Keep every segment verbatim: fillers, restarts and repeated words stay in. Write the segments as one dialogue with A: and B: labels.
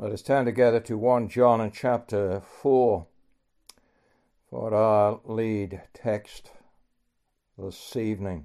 A: Let us turn together to First John and chapter four for our lead text this evening.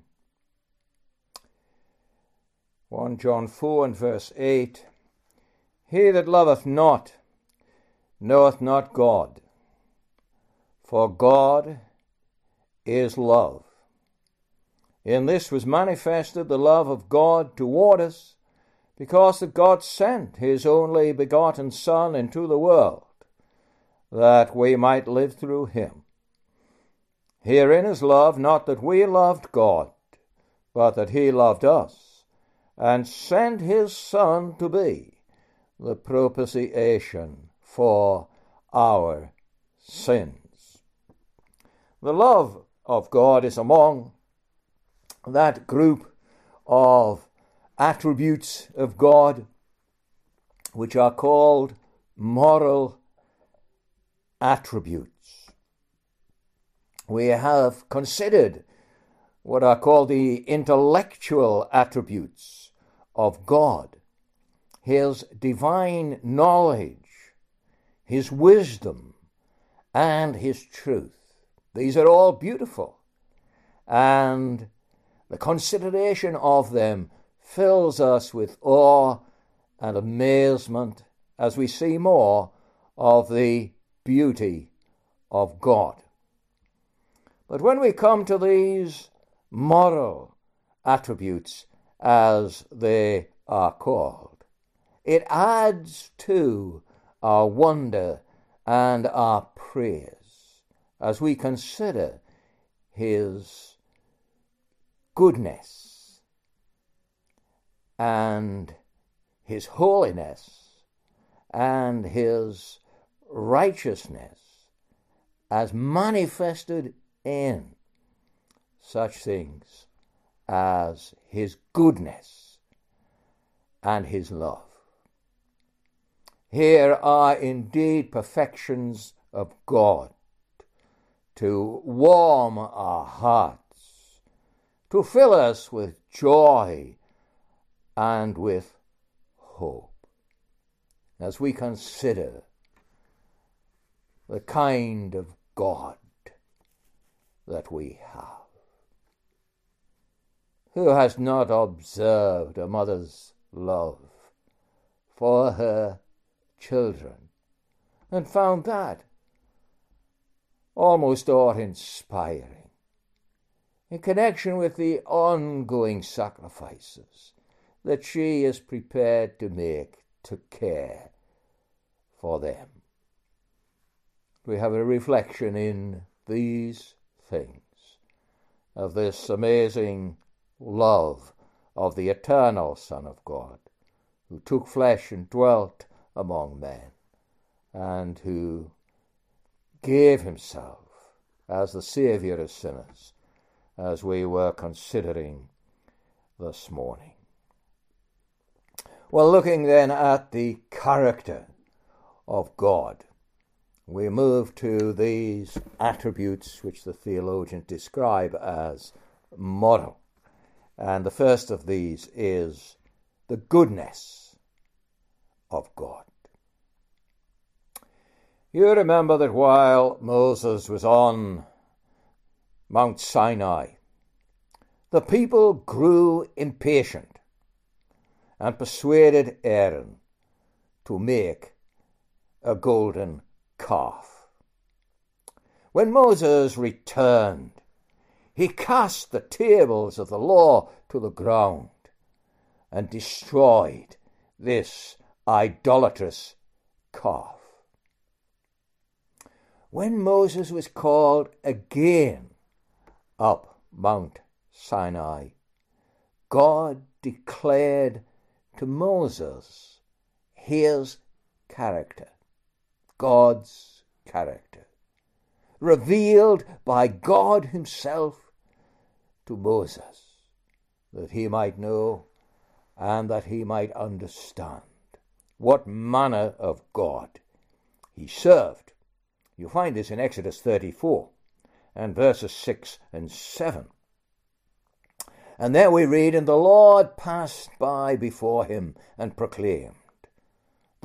A: First John four and verse eight. He that loveth not knoweth not God, for God is love. In this was manifested the love of God toward us, because that God sent his only begotten Son into the world, that we might live through him. Herein is love, not that we loved God, but that he loved us, and sent his Son to be the propitiation for our sins. The love of God is among that group of attributes of God which are called moral attributes. We have considered what are called the intellectual attributes of God: his divine knowledge, his wisdom, and his truth. These are all beautiful, and the consideration of them fills us with awe and amazement as we see more of the beauty of God. But when we come to these moral attributes, as they are called, it adds to our wonder and our praise as we consider his goodness and his holiness and his righteousness as manifested in such things as his goodness and his love. Here are indeed perfections of God to warm our hearts, to fill us with joy and with hope, as we consider the kind of God that we have. Who has not observed a mother's love for her children and found that almost awe-inspiring in connection with the ongoing sacrifices that she is prepared to make to care for them? We have a reflection in these things of this amazing love of the eternal Son of God, who took flesh and dwelt among men, and who gave himself as the Saviour of sinners, as we were considering this morning. Well, looking then at the character of God, we move to these attributes which the theologians describe as moral. And the first of these is the goodness of God. You remember that while Moses was on Mount Sinai, the people grew impatient and persuaded Aaron to make a golden calf. When Moses returned, he cast the tables of the law to the ground and destroyed this idolatrous calf. When Moses was called again up Mount Sinai, God declared to Moses his character, God's character, revealed by God himself to Moses, that he might know and that he might understand what manner of God he served. You find this in Exodus thirty-four and verses six and seven. And there we read, "And the Lord passed by before him and proclaimed,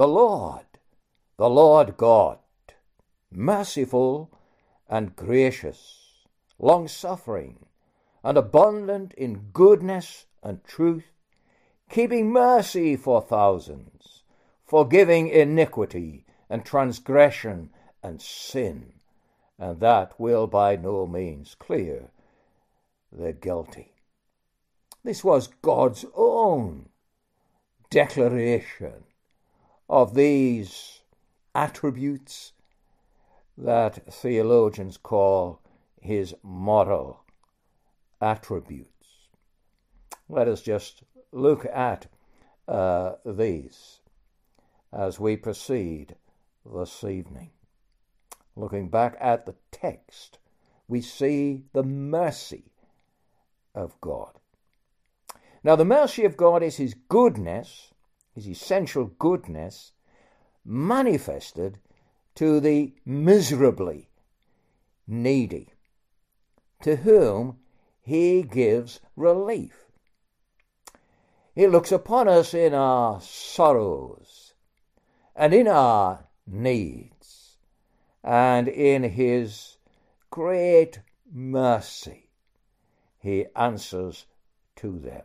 A: the Lord, the Lord God, merciful and gracious, long-suffering, and abundant in goodness and truth, keeping mercy for thousands, forgiving iniquity and transgression and sin, and that will by no means clear the guilty. This was God's own declaration of these attributes that theologians call his moral attributes. Let us just look at uh, these as we proceed this evening. Looking back at the text, we see the mercy of God. Now, the mercy of God is his goodness, his essential goodness, manifested to the miserably needy, to whom he gives relief. He looks upon us in our sorrows and in our needs, and in his great mercy he answers to them.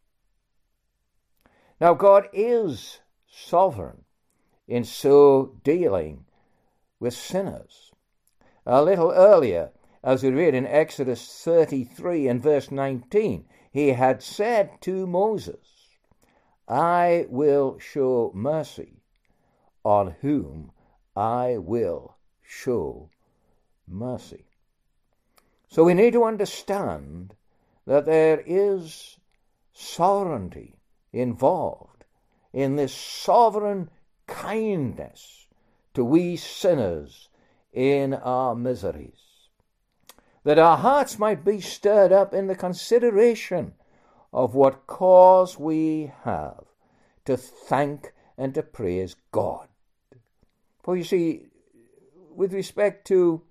A: Now, God is sovereign in so dealing with sinners. A little earlier, as we read in Exodus thirty-three and verse nineteen, he had said to Moses, I will show mercy on whom I will show mercy. So we need to understand that there is sovereignty involved in this sovereign kindness to we sinners in our miseries, that our hearts might be stirred up in the consideration of what cause we have to thank and to praise God. For you see, with respect to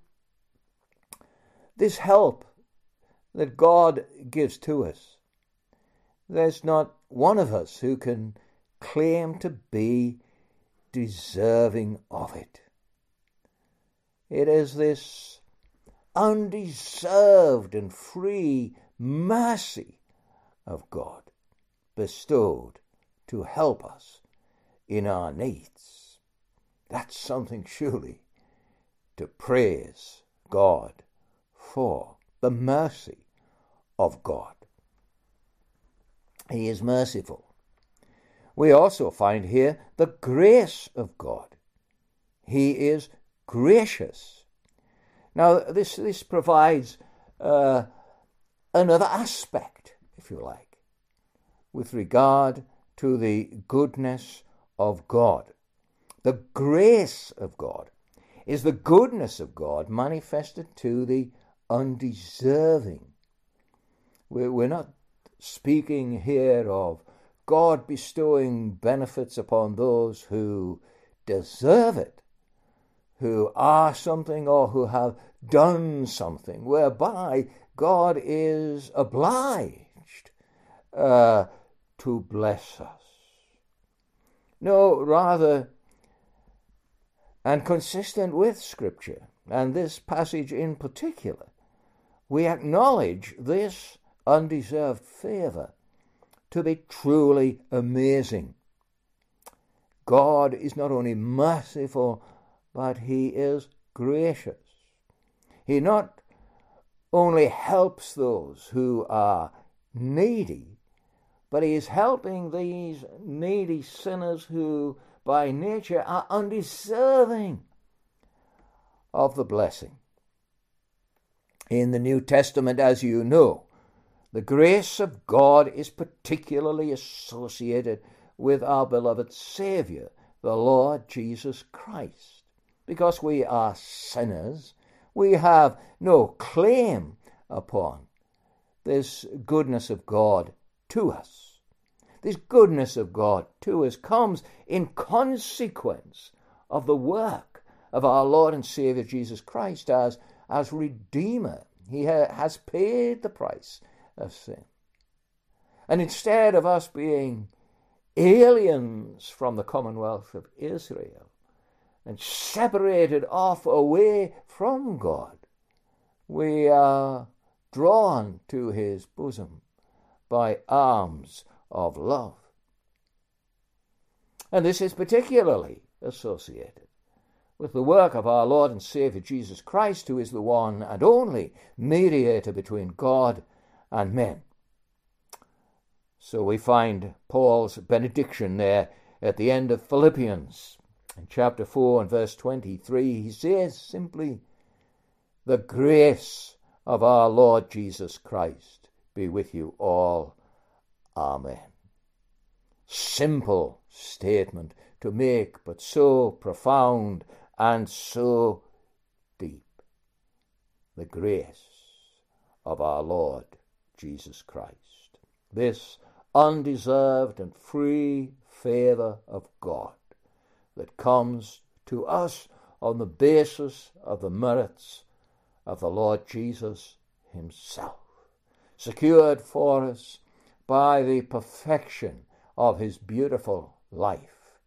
A: this help that God gives to us, there's not one of us who can claim to be deserving of it. It is this undeserved and free mercy of God bestowed to help us in our needs. That's something surely to praise God for, the mercy of God. He is merciful. We also find here the grace of God. He is gracious. Now, this, this provides uh, another aspect, if you like, with regard to the goodness of God. The grace of God is the goodness of God manifested to the undeserving. We're, we're not speaking here of God bestowing benefits upon those who deserve it, who are something or who have done something, whereby God is obliged uh, to bless us. No, rather, and consistent with Scripture, and this passage in particular, we acknowledge this undeserved favor to be truly amazing. God is not only merciful, but he is gracious. He not only helps those who are needy, but he is helping these needy sinners who by nature are undeserving of the blessing. In the New Testament, as you know, the grace of God is particularly associated with our beloved Savior, the Lord Jesus Christ. Because we are sinners, we have no claim upon this goodness of God to us. This goodness of God to us comes in consequence of the work of our Lord and Savior Jesus Christ as, as Redeemer. He ha- has paid the price of sin. And instead of us being aliens from the commonwealth of Israel and separated off away from God, we are drawn to his bosom by arms of love. And this is particularly associated with the work of our Lord and Saviour Jesus Christ, who is the one and only mediator between God and men. So we find Paul's benediction there at the end of Philippians. In chapter four and verse twenty-three, he says simply, "The grace of our Lord Jesus Christ be with you all. Amen." Simple statement to make, but so profound and so deep. The grace of our Lord Jesus Christ. This undeserved and free favour of God that comes to us on the basis of the merits of the Lord Jesus himself, secured for us by the perfection of his beautiful life.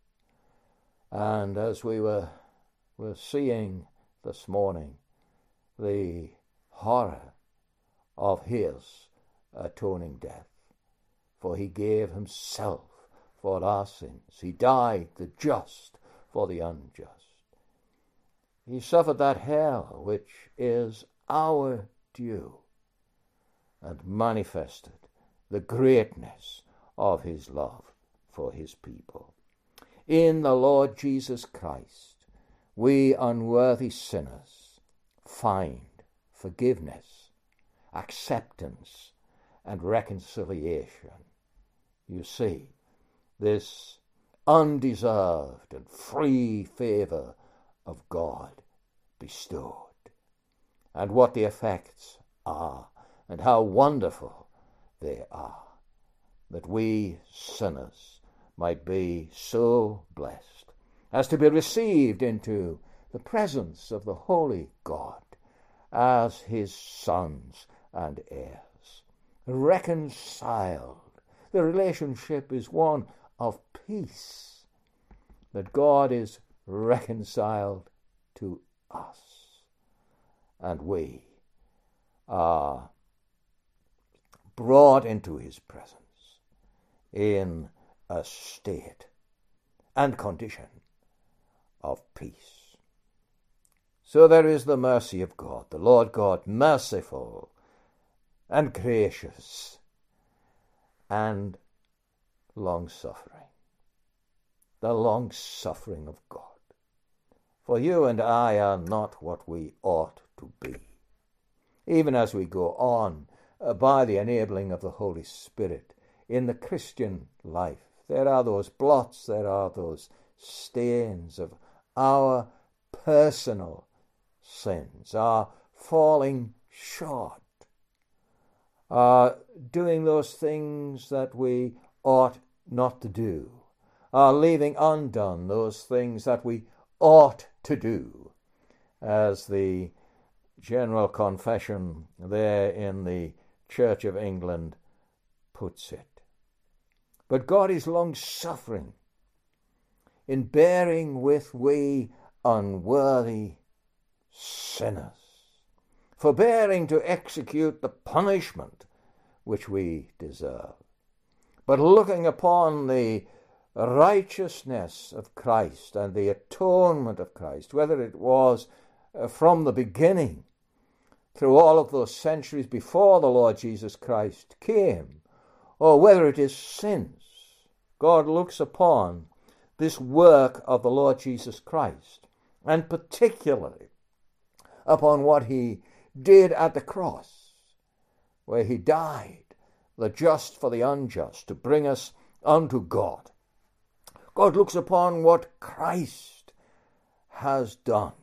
A: And as we were, were seeing this morning, the horror of his atoning death, for he gave himself for our sins. He died, the just for the unjust. He suffered that hell which is our due, and manifested the greatness of his love for his people. In the Lord Jesus Christ, we unworthy sinners find forgiveness, acceptance, and reconciliation. You see, this undeserved and free favour of God bestowed, and what the effects are, and how wonderful they are, that we sinners might be so blessed as to be received into the presence of the holy God as his sons and heirs, reconciled. The relationship is one of peace, that God is reconciled to us, and we are brought into his presence in a state and condition of peace. So there is the mercy of God, the Lord God, merciful and gracious and long-suffering. The long-suffering of God. For you and I are not what we ought to be. Even as we go on uh, by the enabling of the Holy Spirit in the Christian life, there are those blots, there are those stains of our personal sins, our falling short, our doing those things that we ought not to do, our leaving undone those things that we ought to do, as the General Confession there in the Church of England puts it. But God is long-suffering in bearing with we unworthy sinners, forbearing to execute the punishment which we deserve, but looking upon the righteousness of Christ and the atonement of Christ, whether it was from the beginning through all of those centuries before the Lord Jesus Christ came, or whether it is since. God looks upon this work of the Lord Jesus Christ, and particularly upon what he did at the cross, where he died, the just for the unjust, to bring us unto God. God looks upon what Christ has done,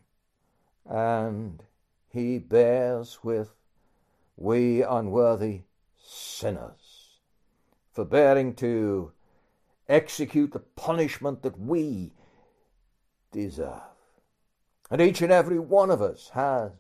A: and he bears with we unworthy sinners, forbearing to execute the punishment that we deserve. And each and every one of us has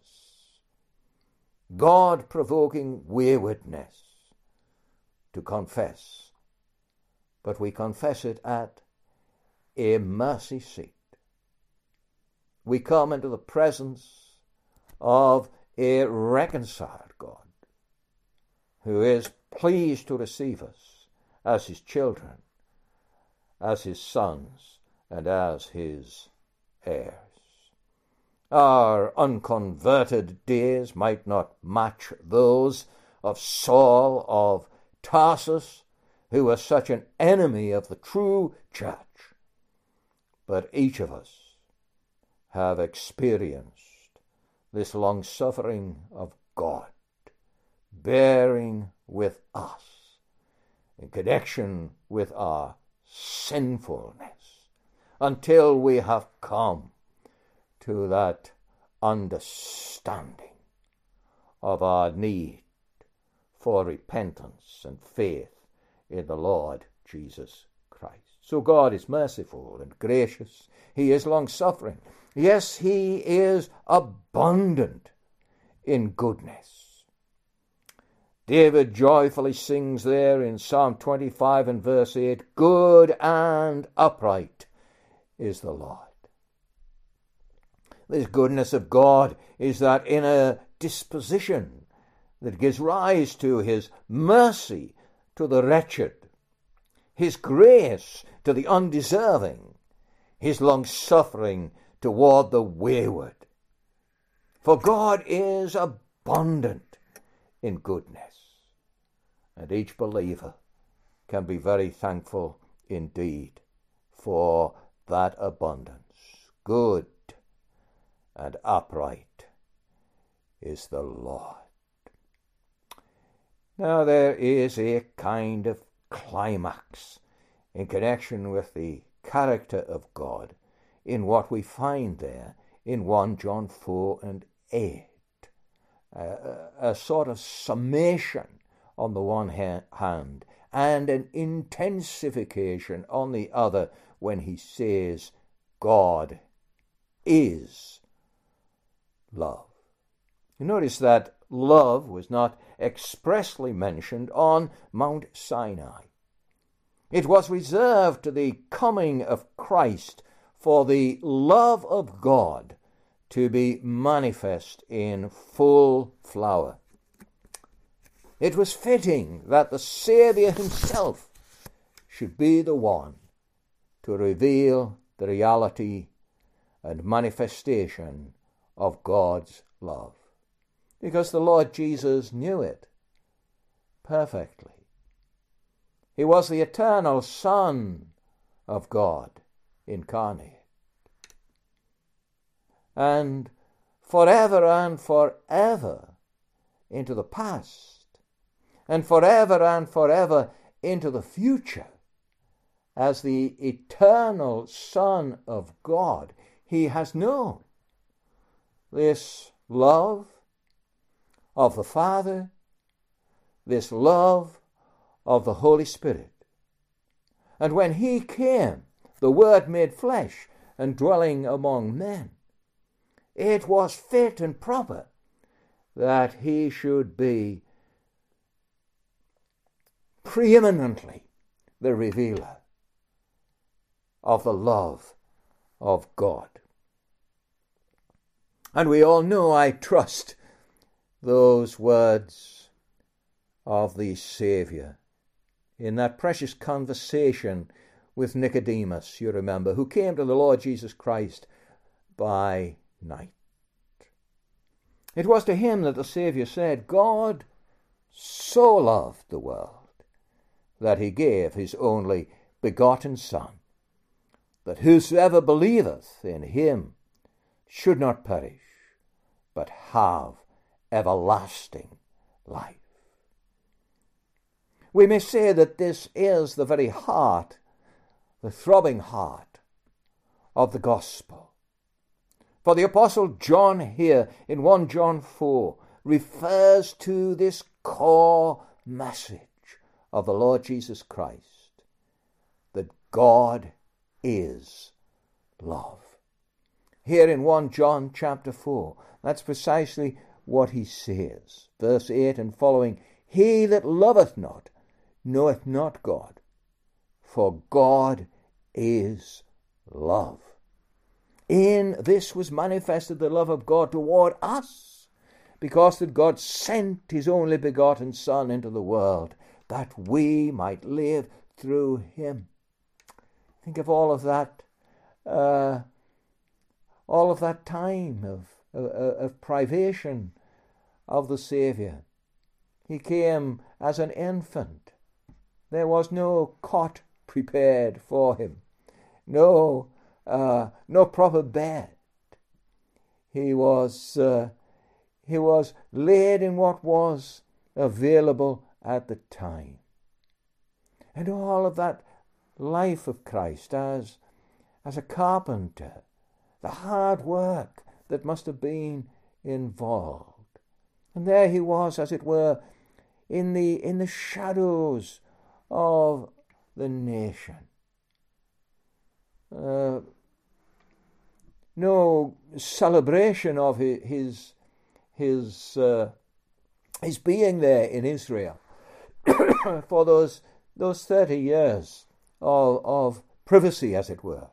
A: God-provoking waywardness to confess but we confess it at a mercy seat. We come into the presence of a reconciled God who is pleased to receive us as his children, as his sons, and as his heirs. Our unconverted days might not match those of Saul of Tarsus, who was such an enemy of the true church. But each of us have experienced this long-suffering of God, bearing with us in connection with our sinfulness, until we have come to that understanding of our need for repentance and faith in the Lord Jesus Christ. So God is merciful and gracious. He is long-suffering. Yes, he is abundant in goodness. David joyfully sings there in Psalm twenty-five and verse eight, "Good and upright is the Lord." This goodness of God is that inner disposition that gives rise to his mercy to the wretched, his grace to the undeserving, his long-suffering toward the wayward. For God is abundant in goodness, and each believer can be very thankful indeed for that abundance. Good and upright is the Lord. Now there is a kind of climax in connection with the character of God in what we find there in First John four and eight. A, a sort of summation on the one hand and an intensification on the other when he says God is love. You notice that love was not expressly mentioned on Mount Sinai. It was reserved to the coming of Christ for the love of God to be manifest in full flower. It was fitting that the Saviour himself should be the one to reveal the reality and manifestation of God's love, because the Lord Jesus knew it perfectly. He was the eternal Son of God incarnate. And forever and forever into the past, and forever and forever into the future, as the eternal Son of God, he has known this love of the Father, this love of the Holy Spirit. And when he came, the Word made flesh and dwelling among men, it was fit and proper that he should be preeminently the revealer of the love of God. And we all know, I trust, those words of the Saviour in that precious conversation with Nicodemus, you remember, who came to the Lord Jesus Christ by night. It was to him that the Saviour said, God so loved the world that he gave his only begotten Son, that whosoever believeth in him should not perish, but have everlasting life. We may say that this is the very heart, the throbbing heart of the gospel. For the Apostle John here in First John four refers to this core message of the Lord Jesus Christ, that God is love. Here in First John chapter four, that's precisely what he says. Verse eight and following, he that loveth not knoweth not God, for God is love. In this was manifested the love of God toward us, because that God sent his only begotten Son into the world, that we might live through him. Think of all of that, uh, all of that time of, of, of privation of the Saviour. He came as an infant. There was no cot prepared for him, no, uh, no proper bed. He was, uh, he was laid in what was available at the time. And all of that life of Christ as, as a carpenter, the hard work that must have been involved. And there he was, as it were, in the in the shadows of the nation. Uh, no celebration of his his his, uh, his being there in Israel for those those thirty years of of privacy, as it were.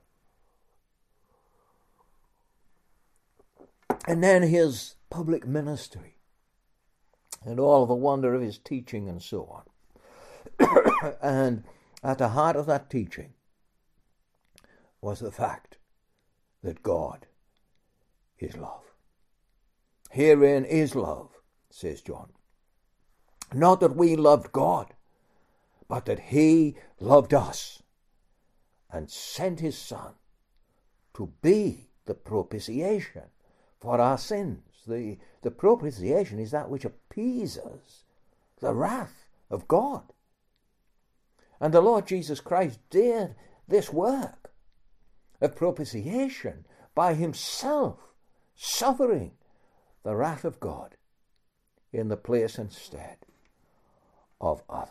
A: And then his public ministry and all the wonder of his teaching and so on. And at the heart of that teaching was the fact that God is love. Herein is love, says John. Not that we loved God, but that he loved us and sent his Son to be the propitiation for our sins. The, the propitiation is that which appeases the wrath of God. And the Lord Jesus Christ did this work of propitiation by himself suffering the wrath of God in the place and stead of others.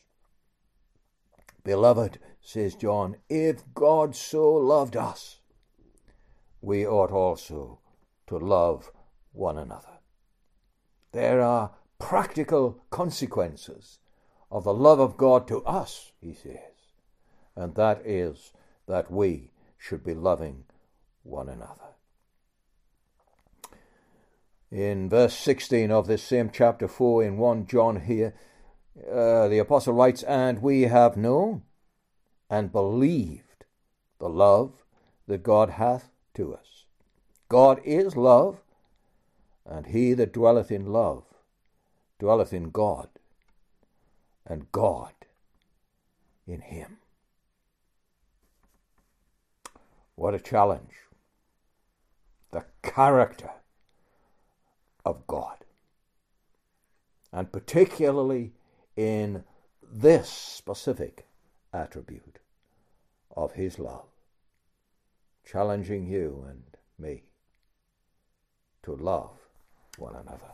A: Beloved, says John, if God so loved us, we ought also to love one another. There are practical consequences of the love of God to us, he says, and that is that we should be loving one another. In verse sixteen of this same chapter four in First John here, uh, the apostle writes, "And we have known and believed the love that God hath to us. God is love, and he that dwelleth in love dwelleth in God, and God in him." What a challenge. The character of God, and particularly in this specific attribute of his love, challenging you and me to love one another.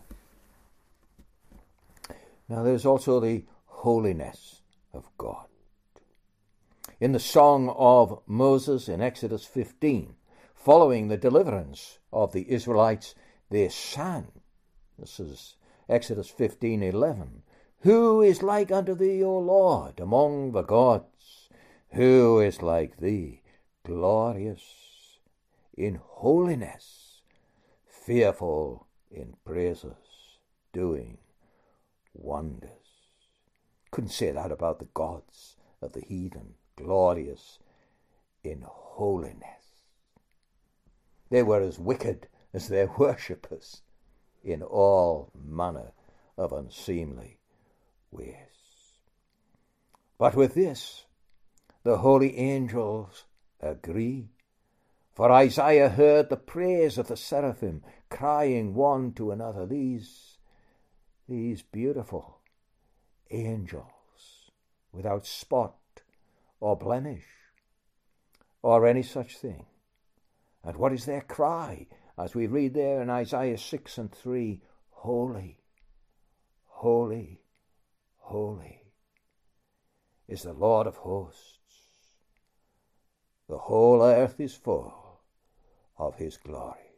A: Now there's also the holiness of God. In the song of Moses in Exodus fifteen, following the deliverance of the Israelites, they sang, this is Exodus fifteen eleven, "Who is like unto thee, O Lord, among the gods? Who is like thee, glorious in holiness, fearful in praises, doing wonders?" Couldn't say that about the gods of the heathen. Glorious in holiness. They were as wicked as their worshippers in all manner of unseemly ways. But with this, the holy angels agree. For Isaiah heard the praise of the seraphim, crying one to another, these, these beautiful angels, without spot or blemish, or any such thing. And what is their cry? As we read there in Isaiah six and three, "Holy, holy, holy is the Lord of hosts. The whole earth is full of his glory."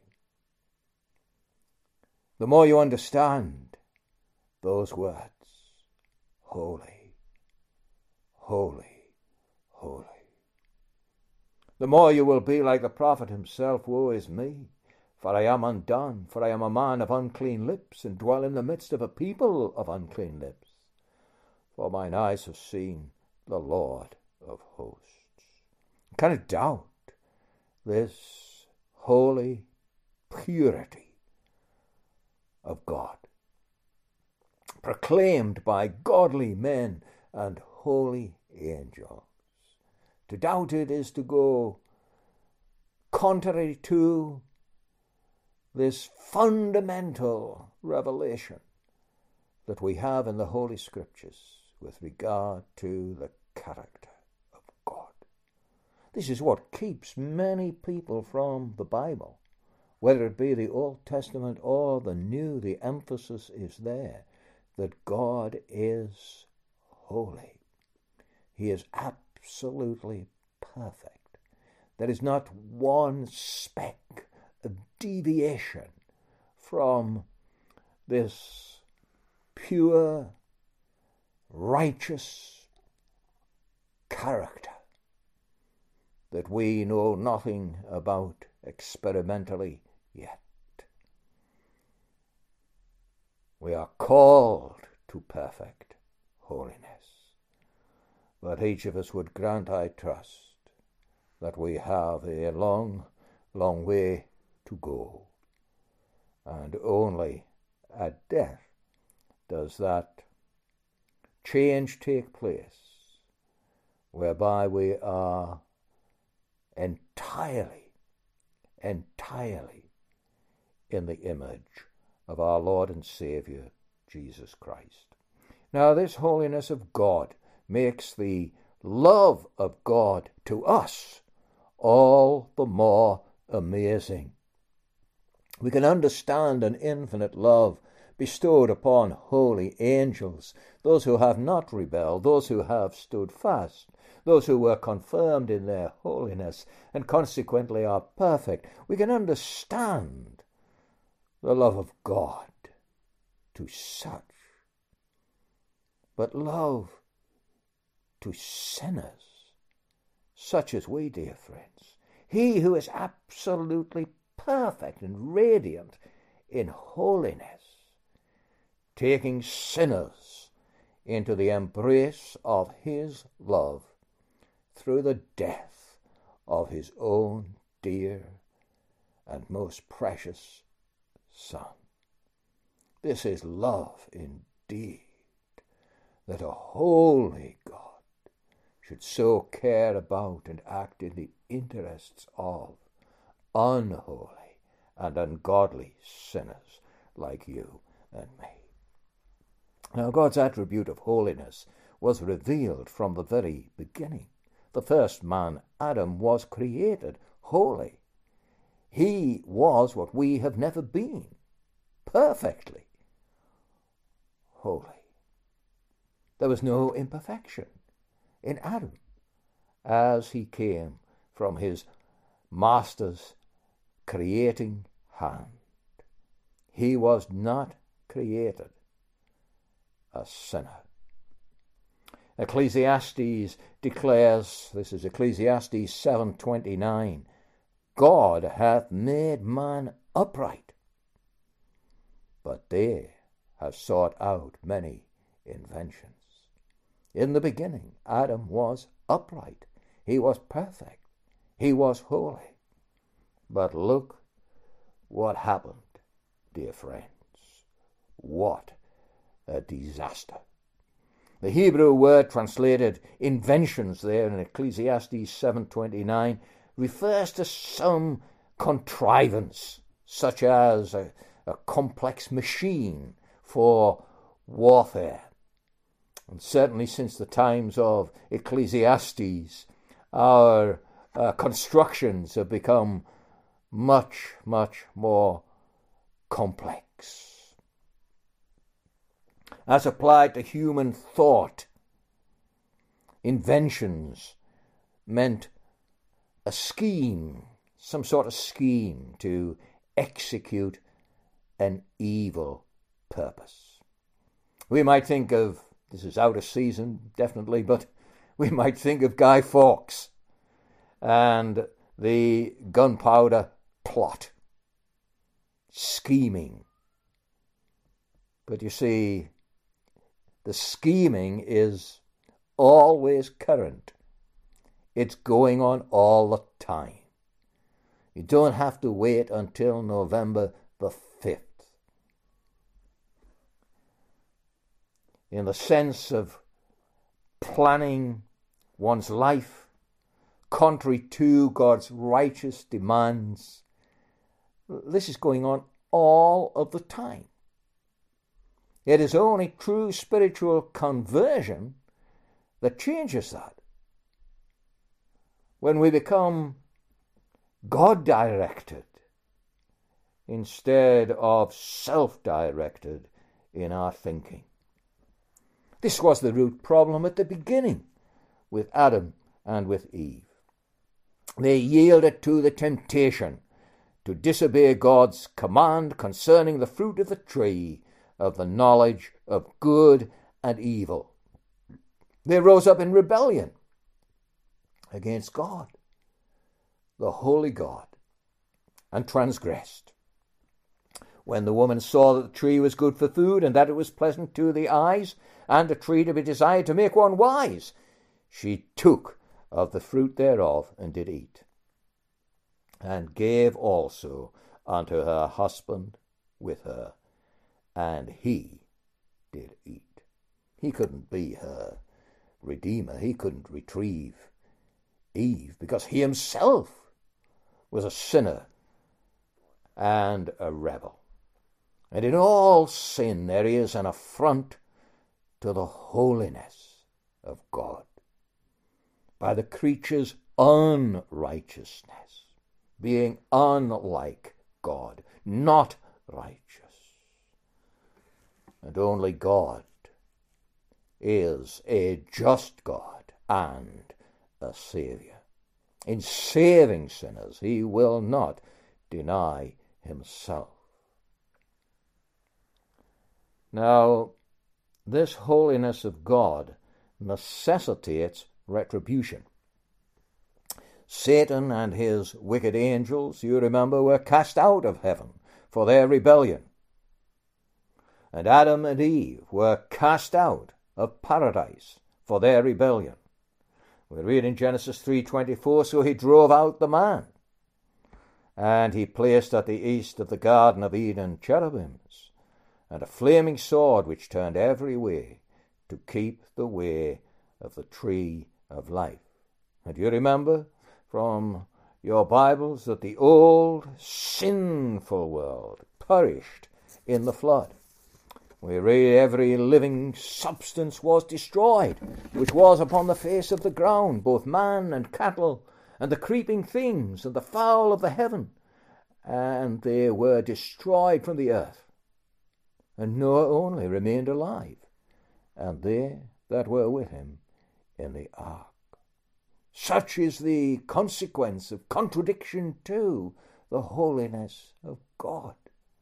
A: The more you understand those words, holy, holy, holy. The more you will be like the prophet himself, woe is me, for I am undone, for I am a man of unclean lips, and dwell in the midst of a people of unclean lips. For mine eyes have seen the Lord of hosts. Can it doubt this holy purity of God, proclaimed by godly men and holy angels? To doubt it is to go contrary to this fundamental revelation that we have in the Holy Scriptures with regard to the character of God. This is what keeps many people from the Bible. Whether it be the Old Testament or the New, the emphasis is there that God is holy. He is absolutely perfect. There is not one speck of deviation from this pure, righteous character that we know nothing about experimentally yet. We are called to perfect holiness, but each of us would grant, I trust, that we have a long, long way to go, and only at death does that change take place, whereby we are entirely, entirely in the image of our Lord and Saviour, Jesus Christ. Now, this holiness of God makes the love of God to us all the more amazing. We can understand an infinite love bestowed upon holy angels, those who have not rebelled, those who have stood fast, those who were confirmed in their holiness and consequently are perfect. We can understand the love of God to such. But love to sinners, such as we, dear friends, he who is absolutely perfect and radiant in holiness, taking sinners into the embrace of his love through the death of his own dear and most precious Son. This is love indeed, that a holy God should so care about and act in the interests of unholy and ungodly sinners like you and me. Now, God's attribute of holiness was revealed from the very beginning. The first man, Adam, was created holy. He was what we have never been, perfectly holy. There was no imperfection in Adam as he came from his master's creating hand. He was not created a sinner. Ecclesiastes declares, this is Ecclesiastes seven twenty-nine, God hath made man upright, but they have sought out many inventions. In the beginning, Adam was upright. He was perfect. He was holy. But look what happened, dear friends. What a disaster. The Hebrew word translated inventions there in Ecclesiastes seven twenty-nine refers to some contrivance, such as a, a complex machine for warfare. And certainly since the times of Ecclesiastes, our uh, constructions have become much, much more complex. As applied to human thought, inventions meant a scheme, some sort of scheme to execute an evil purpose. We might think of, this is out of season, definitely, but we might think of Guy Fawkes and the gunpowder plot, scheming. But you see, the scheming is always current. It's going on all the time. You don't have to wait until November the fifth. In the sense of planning one's life contrary to God's righteous demands, this is going on all of the time. It is only true spiritual conversion that changes that. When we become God-directed instead of self-directed in our thinking. This was the root problem at the beginning with Adam and with Eve. They yielded to the temptation to disobey God's command concerning the fruit of the tree of the knowledge of good and evil. They rose up in rebellion against God, the holy God, and transgressed. When the woman saw that the tree was good for food, and that it was pleasant to the eyes, and a tree to be desired to make one wise, she took of the fruit thereof, and did eat, and gave also unto her husband with her, and he did eat. He couldn't be her redeemer. He couldn't retrieve Eve, because he himself was a sinner and a rebel. And in all sin there is an affront to the holiness of God by the creature's unrighteousness, being unlike God, not righteous. And only God is a just God and a Saviour. In saving sinners, he will not deny himself. Now, this holiness of God necessitates retribution. Satan and his wicked angels, you remember, were cast out of heaven for their rebellion. And Adam and Eve were cast out of paradise for their rebellion. We read in Genesis three twenty-four, so he drove out the man, and he placed at the east of the Garden of Eden cherubims, and a flaming sword which turned every way to keep the way of the tree of life. And you remember from your Bibles that the old sinful world perished in the flood. We read every living substance was destroyed, which was upon the face of the ground, both man and cattle, and the creeping things, and the fowl of the heaven, and they were destroyed from the earth. And Noah only remained alive, and they that were with him in the ark. Such is the consequence of contradiction to the holiness of God.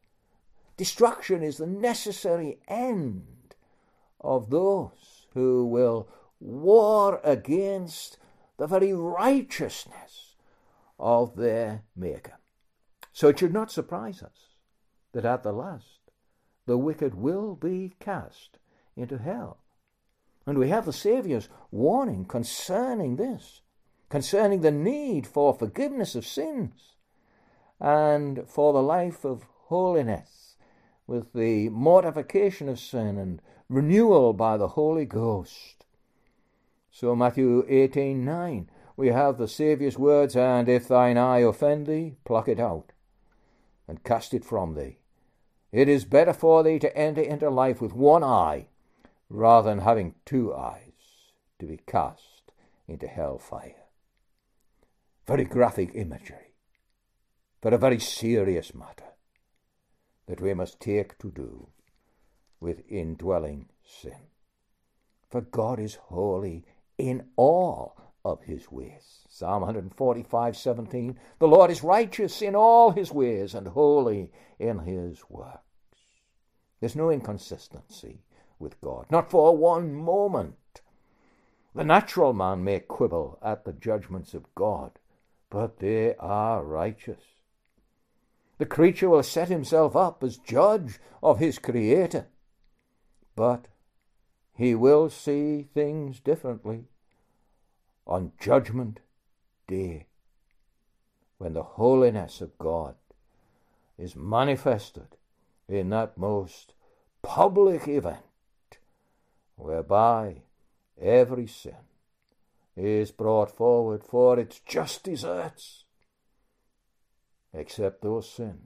A: Destruction is the necessary end of those who will war against the very righteousness of their Maker. So it should not surprise us that at the last the wicked will be cast into hell. And we have the Saviour's warning concerning this, concerning the need for forgiveness of sins and for the life of holiness, with the mortification of sin and renewal by the Holy Ghost. So Matthew eighteen nine, we have the Saviour's words, and if thine eye offend thee, pluck it out, and cast it from thee. It is better for thee to enter into life with one eye, rather than having two eyes, to be cast into hell fire. Very graphic imagery, for a very serious matter that we must take to do with indwelling sin. For God is holy in all of his ways. Psalm one forty-five seventeen, the Lord is righteous in all his ways and holy in his works. There's no inconsistency with God, not for one moment. The natural man may quibble at the judgments of God, but they are righteous. The creature will set himself up as judge of his Creator, but he will see things differently on Judgment Day, when the holiness of God is manifested in that most public event, whereby every sin is brought forward for its just deserts, except those sins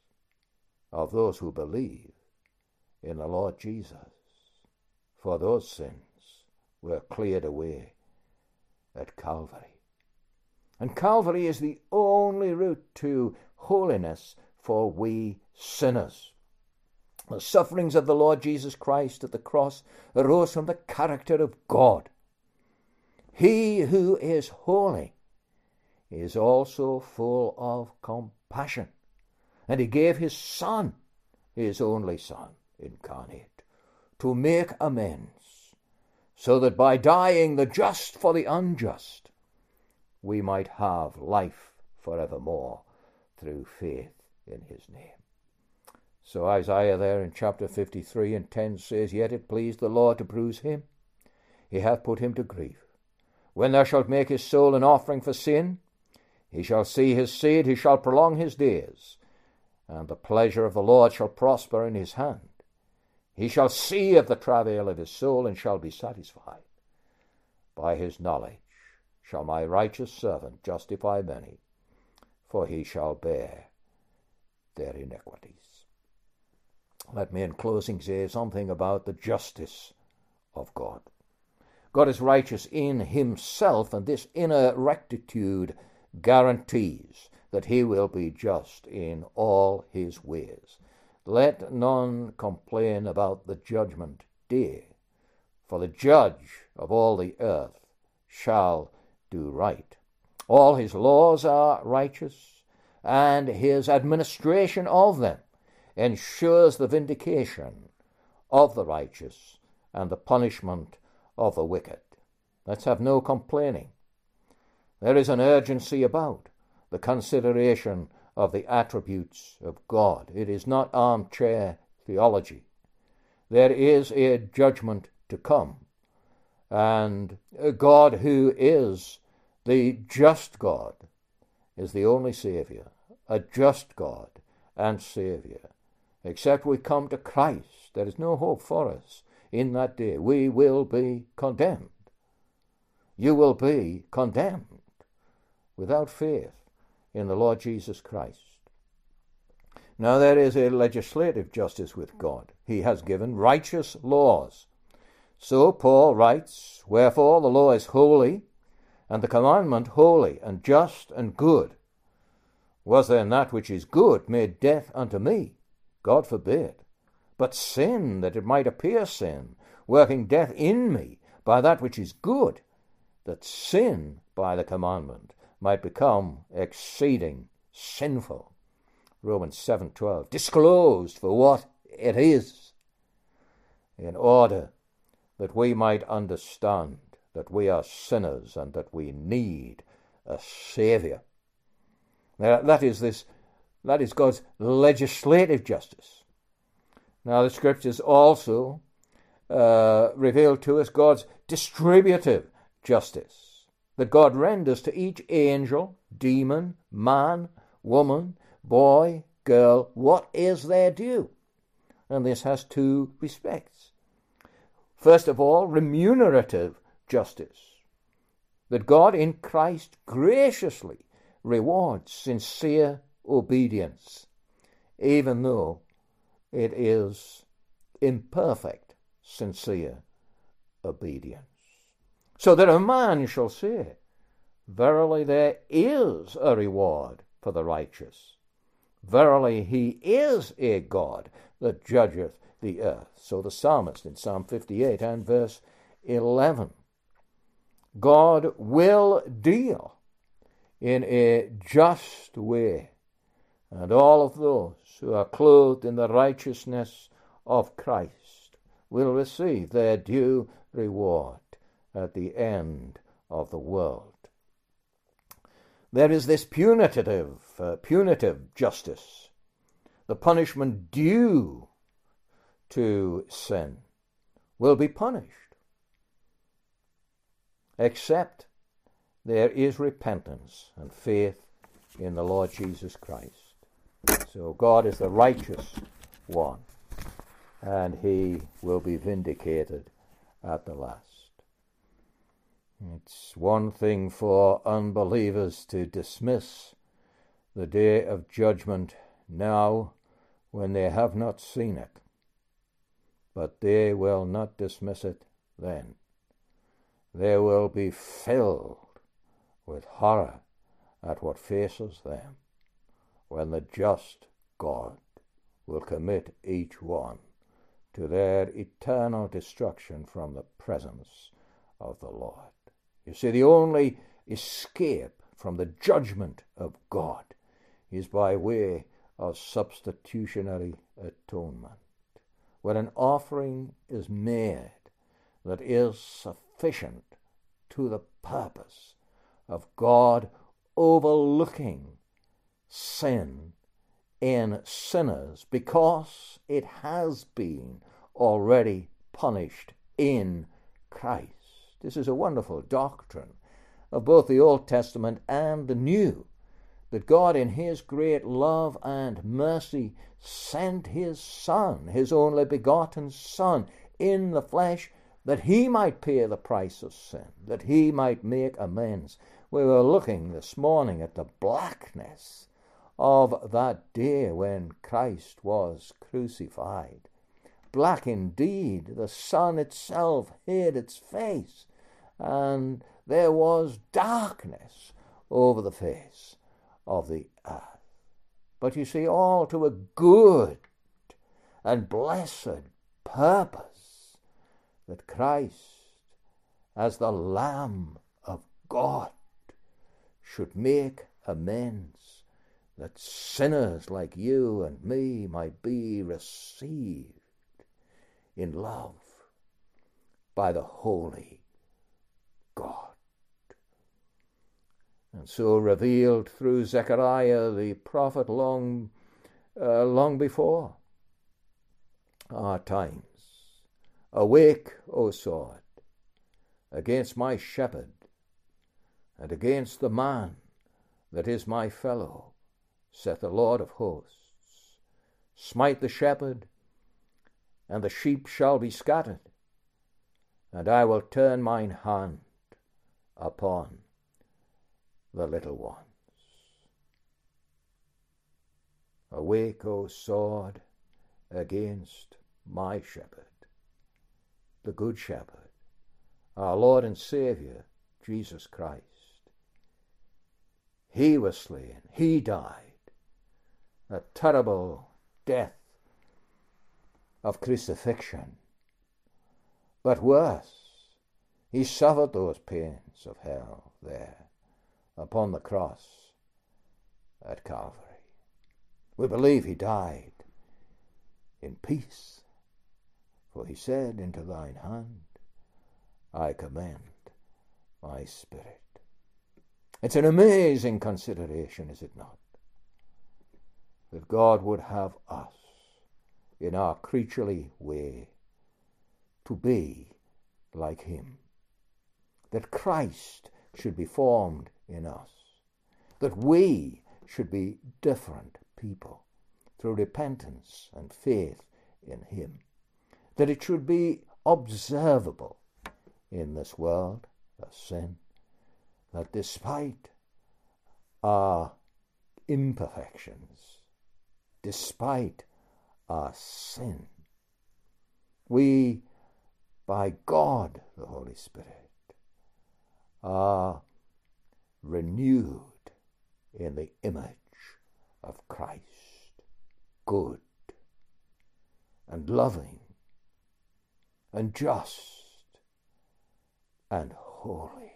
A: of those who believe in the Lord Jesus. For those sins were cleared away at Calvary. And Calvary is the only route to holiness for we sinners. The sufferings of the Lord Jesus Christ at the cross arose from the character of God. He who is holy is also full of compassion, and he gave his Son, his only Son, incarnate, to make amends, so that by dying the just for the unjust, we might have life forevermore through faith in his name. So Isaiah there in chapter fifty-three and ten says, Yet it pleased the Lord to bruise him, he hath put him to grief. When thou shalt make his soul an offering for sin, he shall see his seed, he shall prolong his days, and the pleasure of the Lord shall prosper in his hand. He shall see of the travail of his soul, and shall be satisfied. By his knowledge shall my righteous servant justify many, for he shall bear their iniquities. Let me in closing say something about the justice of God. God is righteous in himself, and this inner rectitude guarantees that he will be just in all his ways. Let none complain about the judgment day, for the judge of all the earth shall do right. All his laws are righteous, and his administration of them ensures the vindication of the righteous and the punishment of the wicked. Let's have no complaining. There is an urgency about the consideration of the attributes of God. It is not armchair theology. There is a judgment to come, and God, who is the just God, is the only Saviour, a just God and Saviour. Except we come to Christ, there is no hope for us. In that day we will be condemned. You will be condemned without faith in the Lord Jesus Christ. Now there is a legislative justice with God. He has given righteous laws. So Paul writes, Wherefore the law is holy, and the commandment holy and just and good. Was then that which is good made death unto me? God forbid. But sin, that it might appear sin, working death in me by that which is good, that sin by the commandment might become exceeding sinful. Romans seven twelve, disclosed for what it is, in order that we might understand that we are sinners and that we need a Saviour. Now, that is this, that is God's legislative justice. Now, the Scriptures also uh, reveal to us God's distributive justice, that God renders to each angel, demon, man, woman, boy, girl, what is their due. And this has two respects. First of all, remunerative justice, that God in Christ graciously rewards sincere obedience, even though it is imperfect, sincere obedience. So that a man shall say, Verily there is a reward for the righteous. Verily he is a God that judgeth the earth. So the psalmist in Psalm fifty-eight and verse eleven. God will deal in a just way, and all of those who are clothed in the righteousness of Christ will receive their due reward. at the end of the world. There is this punitive, uh, punitive justice, the punishment due to sin will be punished, except there is repentance and faith in the Lord Jesus Christ. So God is the righteous one, and he will be vindicated at the last. It's one thing for unbelievers to dismiss the day of judgment now when they have not seen it, but they will not dismiss it then. They will be filled with horror at what faces them when the just God will commit each one to their eternal destruction from the presence of the Lord. You see, the only escape from the judgment of God is by way of substitutionary atonement, when an offering is made that is sufficient to the purpose of God overlooking sin in sinners, because it has been already punished in Christ. This is a wonderful doctrine of both the Old Testament and the New, that God in his great love and mercy sent his Son, his only begotten Son, in the flesh, that he might pay the price of sin, that he might make amends. We were looking this morning at the blackness of that day when Christ was crucified. Black indeed, the sun itself hid its face, and there was darkness over the face of the earth. But you see, all to a good and blessed purpose, that Christ, as the Lamb of God, should make amends, that sinners like you and me might be received in love by the holy God. And so revealed through Zechariah the prophet long, uh, long before our times. Awake, O sword, against my shepherd, and against the man that is my fellow, saith the Lord of hosts. Smite the shepherd, and the sheep shall be scattered, and I will turn mine hand upon the little ones. Awake, O sword, against my shepherd, the good shepherd, our Lord and Saviour, Jesus Christ. He was slain, he died, a terrible death of crucifixion. But worse, he suffered those pains of hell there upon the cross at Calvary. We believe he died in peace, for he said, into thine hand I commend my spirit. It's an amazing consideration, is it not? That God would have us, in our creaturely way, to be like him. That Christ should be formed in us. That we should be different people through repentance and faith in him. That it should be observable in this world of sin, that despite our imperfections, despite our sin, we, by God the Holy Spirit, are renewed in the image of Christ, good and loving and just and holy,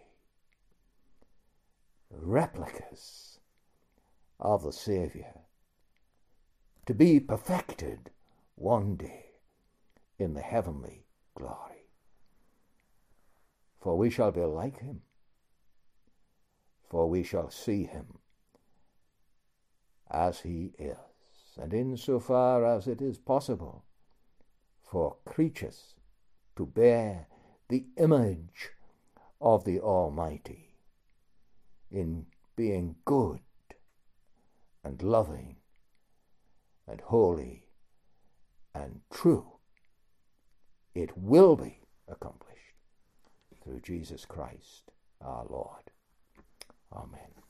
A: replicas of the Saviour, to be perfected one day in the heavenly glory. for we shall be like him, for we shall see him as he is. And insofar as it is possible for creatures to bear the image of the Almighty in being good and loving and holy and true, it will be accomplished through Jesus Christ our Lord. Amen.